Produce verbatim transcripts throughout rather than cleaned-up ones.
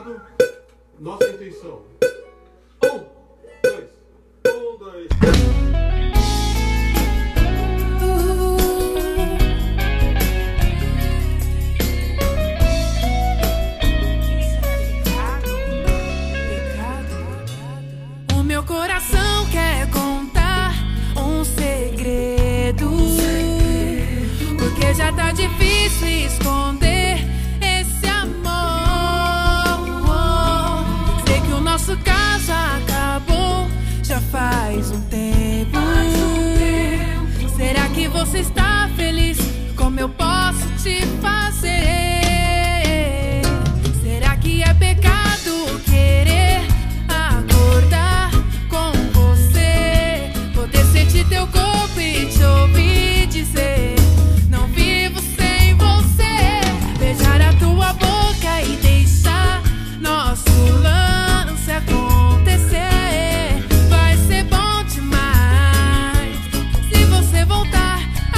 pecado, nossa intenção. Um, dois, um, dois, O meu coração quer contar um segredo, porque já tá difícil esconder esse amor. Sei que o nosso caso acabou já faz um tempo. Será que você está feliz? Como eu posso te fazer? Será que é pecado querer acordar com você, poder sentir teu corpo e te ouvir dizer não vivo sem você, beijar a tua boca e deixar nosso lance acontecer? Vai ser bom demais se você voltar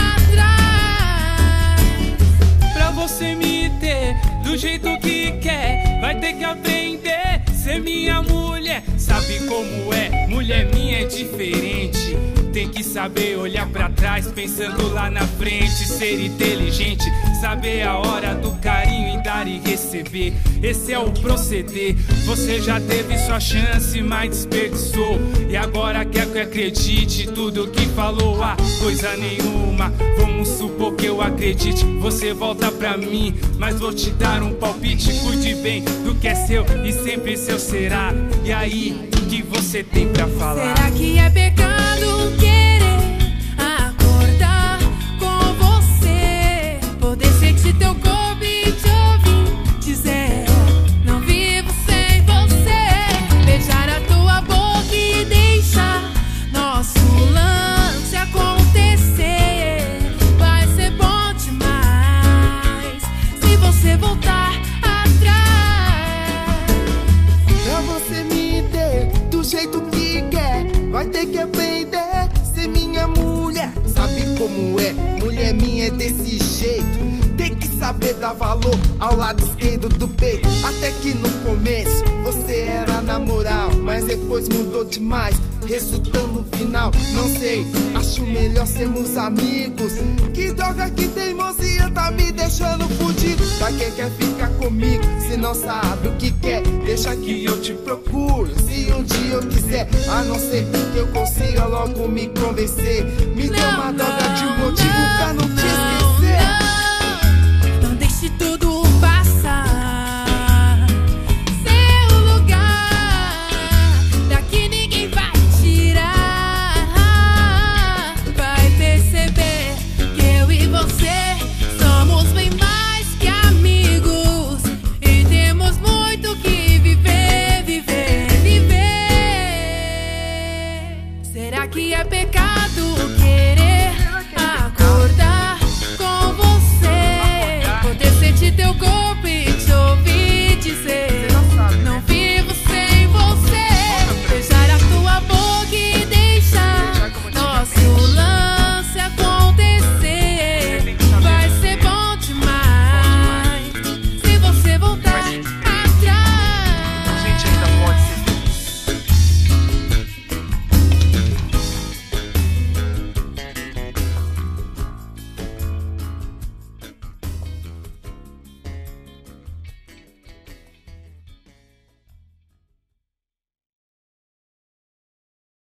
atrás. Pra você me ter do jeito que quer, vai ter que aprender ser minha mulher. Sabe como é? Mulher minha é diferente. Tem que saber olhar pra trás, pensando lá na frente. Ser inteligente, saber a hora do carinho e dar e receber. Esse é o proceder. Você já teve sua chance, mas desperdiçou. E agora quer que eu acredite tudo que falou? Ah, coisa nenhuma. Vamos supor que eu acredite. Você volta pra mim, mas vou te dar um palpite. Cuide bem do que é seu e sempre seu será. E aí, o que você tem pra falar? Será que é pecado querer acordar com você, poder sentir teu corpo e te ouvir dizer não vivo sem você, beijar a tua boca e deixar nosso lance acontecer? Vai ser bom demais se você voltar atrás. Pra você me ter do jeito que quer, vai ter que aprender ser minha mulher. Sabe como é? Mulher minha é desse jeito. Tem que saber dar valor ao lado esquerdo do peito. Até que no começo você era na moral, mas depois mudou demais, resultando no final. Não sei, acho melhor sermos amigos. Que droga, que teimosia tá me deixando fudido. Pra quem quer ficar comigo, se não sabe o que quer, deixa que eu te procuro. Se um dia eu quiser, a não ser que eu consiga logo me convencer. Me dê uma droga de motivo pra não te